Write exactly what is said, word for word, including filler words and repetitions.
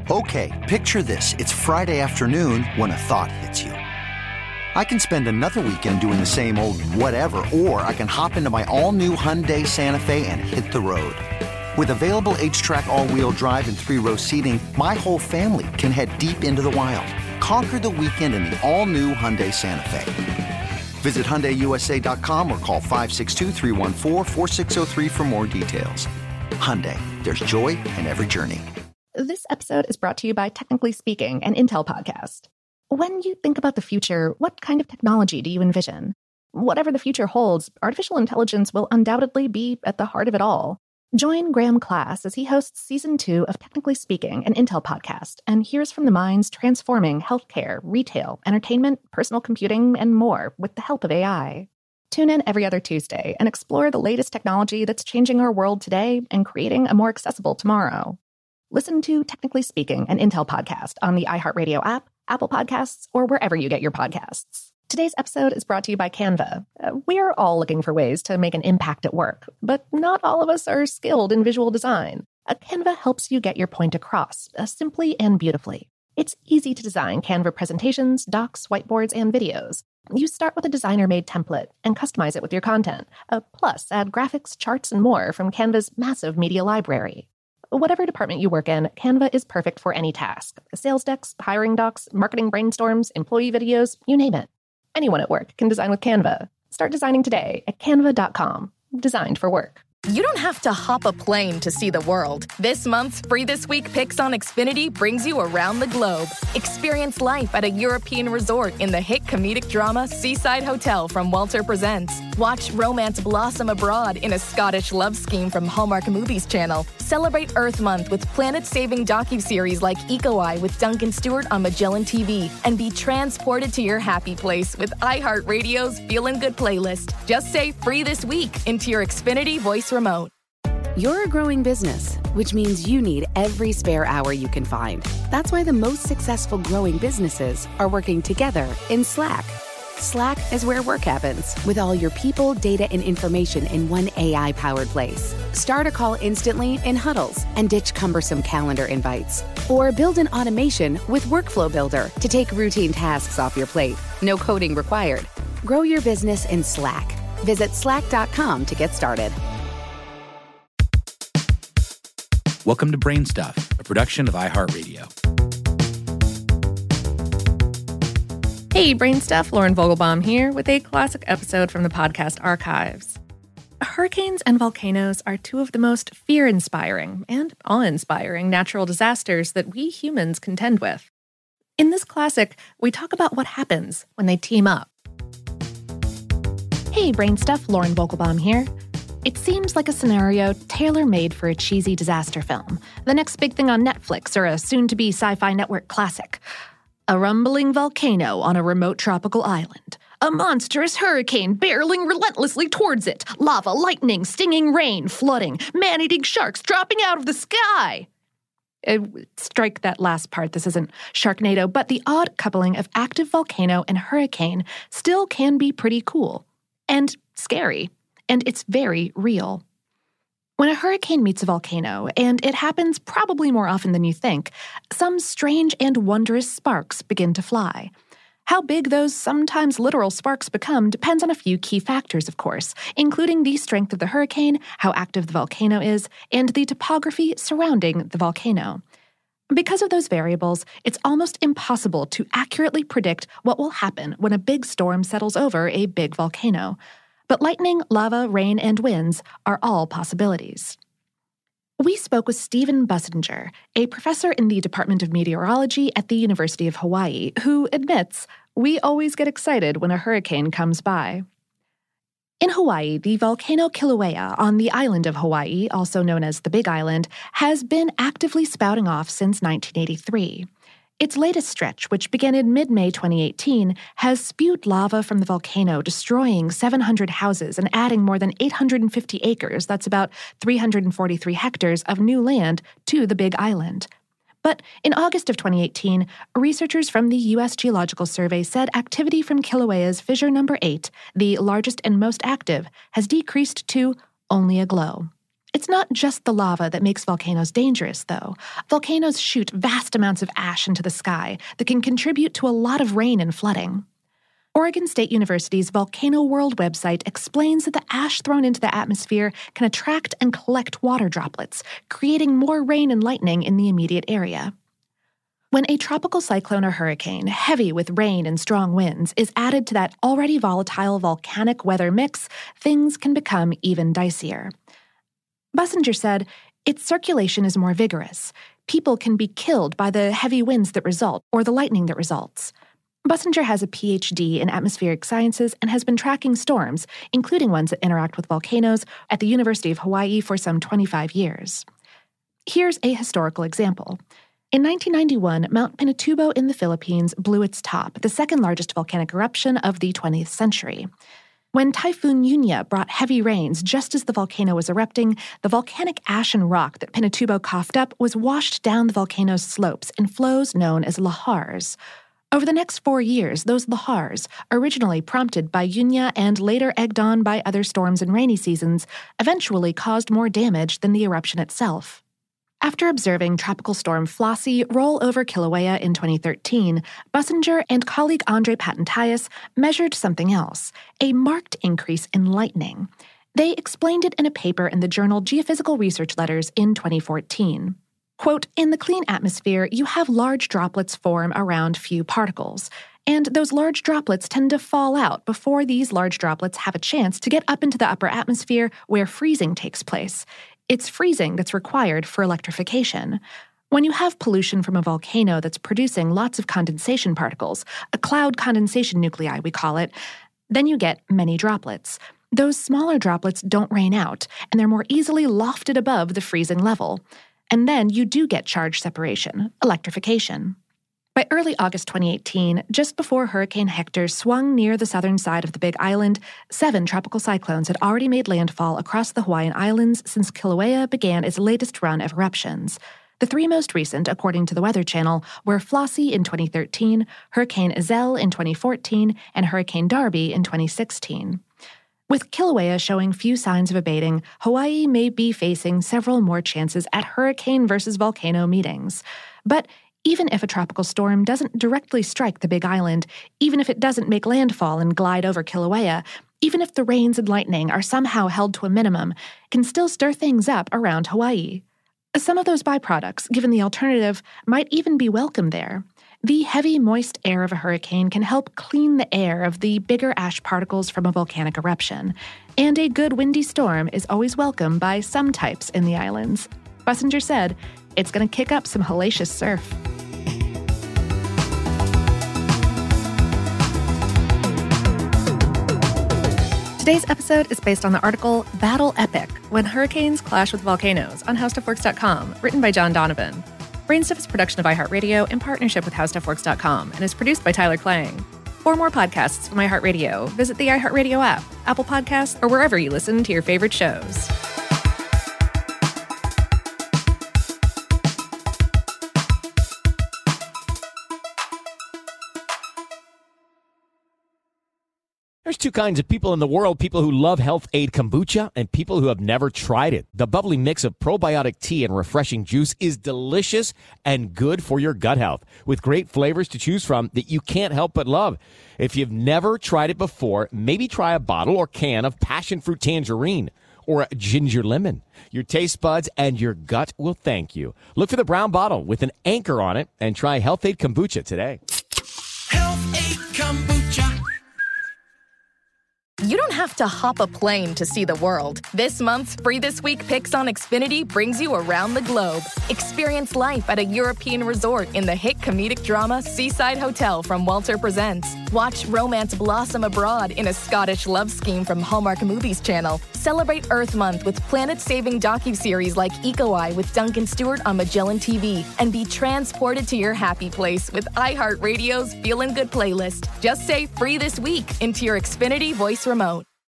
Okay, picture this. It's Friday afternoon when a thought hits you. I can spend another weekend doing the same old whatever, or I can hop into my all-new Hyundai Santa Fe and hit the road. With available H-Track all-wheel drive and three-row seating, my whole family can head deep into the wild. Conquer the weekend in the all-new Hyundai Santa Fe. Visit Hyundai U S A dot com or call five six two, three one four, four six zero three for more details. Hyundai, there's joy in every journey. This episode is brought to you by Technically Speaking, an Intel podcast. When you think about the future, what kind of technology do you envision? Whatever the future holds, artificial intelligence will undoubtedly be at the heart of it all. Join Graham Class as he hosts Season two of Technically Speaking, an Intel podcast, and hears from the minds transforming healthcare, retail, entertainment, personal computing, and more with the help of A I. Tune in every other Tuesday and explore the latest technology that's changing our world today and creating a more accessible tomorrow. Listen to Technically Speaking, an Intel podcast on the iHeartRadio app, Apple Podcasts, or wherever you get your podcasts. Today's episode is brought to you by Canva. Uh, we're all looking for ways to make an impact at work, but not all of us are skilled in visual design. Uh, Canva helps you get your point across, uh, simply and beautifully. It's easy to design Canva presentations, docs, whiteboards, and videos. You start with a designer-made template and customize it with your content. Uh, plus, add graphics, charts, and more from Canva's massive media library. Whatever department you work in, Canva is perfect for any task. Sales decks, hiring docs, marketing brainstorms, employee videos, you name it. Anyone at work can design with Canva. Start designing today at canva dot com. Designed for work. You don't have to hop a plane to see the world. This month's Free This Week Picks on Xfinity brings you around the globe. Experience life at a European resort in the hit comedic drama Seaside Hotel from Walter Presents. Watch romance blossom abroad in a Scottish love scheme from Hallmark Movies Channel. Celebrate Earth Month with planet-saving docuseries like Eco Eye with Duncan Stewart on Magellan T V. And be transported to your happy place with iHeartRadio's Feelin' Good playlist. Just say Free This Week into your Xfinity voice remote. You're a growing business, which means you need every spare hour you can find. That's why the most successful growing businesses are working together in Slack. Slack is where work happens, with all your people, data, and information in one A I-powered place. Start a call instantly in huddles and ditch cumbersome calendar invites. Or build an automation with Workflow Builder to take routine tasks off your plate. No coding required. Grow your business in Slack. Visit slack dot com to get started. Welcome to Brain Stuff, a production of iHeartRadio. Hey, Brain Stuff, Lauren Vogelbaum here with a classic episode from the podcast archives. Hurricanes and volcanoes are two of the most fear-inspiring and awe-inspiring natural disasters that we humans contend with. In this classic, we talk about what happens when they team up. Hey, Brain Stuff, Lauren Vogelbaum here. It seems like a scenario tailor-made for a cheesy disaster film, the next big thing on Netflix or a soon-to-be Sci-Fi Network classic. A rumbling volcano on a remote tropical island. A monstrous hurricane barreling relentlessly towards it. Lava, lightning, stinging rain, flooding, man-eating sharks dropping out of the sky. Uh, strike that last part. This isn't Sharknado, but the odd coupling of active volcano and hurricane still can be pretty cool. And scary. And it's very real. When a hurricane meets a volcano, and it happens probably more often than you think, some strange and wondrous sparks begin to fly. How big those sometimes literal sparks become depends on a few key factors, of course, including the strength of the hurricane, how active the volcano is, and the topography surrounding the volcano. Because of those variables, it's almost impossible to accurately predict what will happen when a big storm settles over a big volcano. But lightning, lava, rain, and winds are all possibilities. We spoke with Stephen Bussinger, a professor in the Department of Meteorology at the University of Hawaii, who admits we always get excited when a hurricane comes by. In Hawaii, the volcano Kilauea on the island of Hawaii, also known as the Big Island, has been actively spouting off since nineteen eighty-three. Its latest stretch, which began in mid-May twenty eighteen, has spewed lava from the volcano, destroying seven hundred houses and adding more than eight hundred fifty acres, that's about three hundred forty-three hectares, of new land to the Big Island. But in August of twenty eighteen, researchers from the U S Geological Survey said activity from Kilauea's fissure number eight, the largest and most active, has decreased to only a glow. It's not just the lava that makes volcanoes dangerous, though. Volcanoes shoot vast amounts of ash into the sky that can contribute to a lot of rain and flooding. Oregon State University's Volcano World website explains that the ash thrown into the atmosphere can attract and collect water droplets, creating more rain and lightning in the immediate area. When a tropical cyclone or hurricane, heavy with rain and strong winds, is added to that already volatile volcanic weather mix, things can become even dicier. Bussinger said, its circulation is more vigorous. People can be killed by the heavy winds that result or the lightning that results. Bussinger has a P H D in atmospheric sciences and has been tracking storms, including ones that interact with volcanoes, at the University of Hawaii for some twenty-five years. Here's a historical example. In nineteen ninety-one, Mount Pinatubo in the Philippines blew its top, the second largest volcanic eruption of the twentieth century. When Typhoon Yunya brought heavy rains just as the volcano was erupting, the volcanic ash and rock that Pinatubo coughed up was washed down the volcano's slopes in flows known as lahars. Over the next four years, those lahars, originally prompted by Yunya and later egged on by other storms and rainy seasons, eventually caused more damage than the eruption itself. After observing Tropical Storm Flossie roll over Kilauea in twenty thirteen, Bussinger and colleague Andre Patentias measured something else, a marked increase in lightning. They explained it in a paper in the journal Geophysical Research Letters in twenty fourteen. Quote, in the clean atmosphere, you have large droplets form around few particles, and those large droplets tend to fall out before these large droplets have a chance to get up into the upper atmosphere where freezing takes place. It's freezing that's required for electrification. When you have pollution from a volcano that's producing lots of condensation particles, a cloud condensation nuclei we call it, then you get many droplets. Those smaller droplets don't rain out, and they're more easily lofted above the freezing level. And then you do get charge separation, electrification. By early August twenty eighteen, just before Hurricane Hector swung near the southern side of the Big Island, seven tropical cyclones had already made landfall across the Hawaiian Islands since Kilauea began its latest run of eruptions. The three most recent, according to the Weather Channel, were Flossie in twenty thirteen, Hurricane Iselle in twenty fourteen, and Hurricane Darby in twenty sixteen. With Kilauea showing few signs of abating, Hawaii may be facing several more chances at hurricane versus volcano meetings. But even if a tropical storm doesn't directly strike the Big Island, even if it doesn't make landfall and glide over Kilauea, even if the rains and lightning are somehow held to a minimum, it can still stir things up around Hawaii. Some of those byproducts, given the alternative, might even be welcome there. The heavy, moist air of a hurricane can help clean the air of the bigger ash particles from a volcanic eruption. And a good windy storm is always welcome by some types in the islands. Bussinger said, it's going to kick up some hellacious surf. Today's episode is based on the article Battle Epic, When Hurricanes Clash with Volcanoes on How Stuff Works dot com, written by John Donovan. Brainstuff is a production of iHeartRadio in partnership with How Stuff Works dot com and is produced by Tyler Klang. For more podcasts from iHeartRadio, visit the iHeartRadio app, Apple Podcasts, or wherever you listen to your favorite shows. There's two kinds of people in the world, people who love Health Aid Kombucha and people who have never tried it. The bubbly mix of probiotic tea and refreshing juice is delicious and good for your gut health, with great flavors to choose from that you can't help but love. If you've never tried it before, maybe try a bottle or can of passion fruit tangerine or a ginger lemon. Your taste buds and your gut will thank you. Look for the brown bottle with an anchor on it and try Health Aid Kombucha today. Health Aid Kombucha. You don't have to hop a plane to see the world. This month's Free This Week Picks on Xfinity brings you around the globe. Experience life at a European resort in the hit comedic drama Seaside Hotel from Walter Presents. Watch romance blossom abroad in a Scottish love scheme from Hallmark Movies Channel. Celebrate Earth Month with planet-saving docuseries like Eco Eye with Duncan Stewart on Magellan T V. And be transported to your happy place with iHeartRadio's Feelin' Good playlist. Just say Free This Week into your Xfinity voice remote.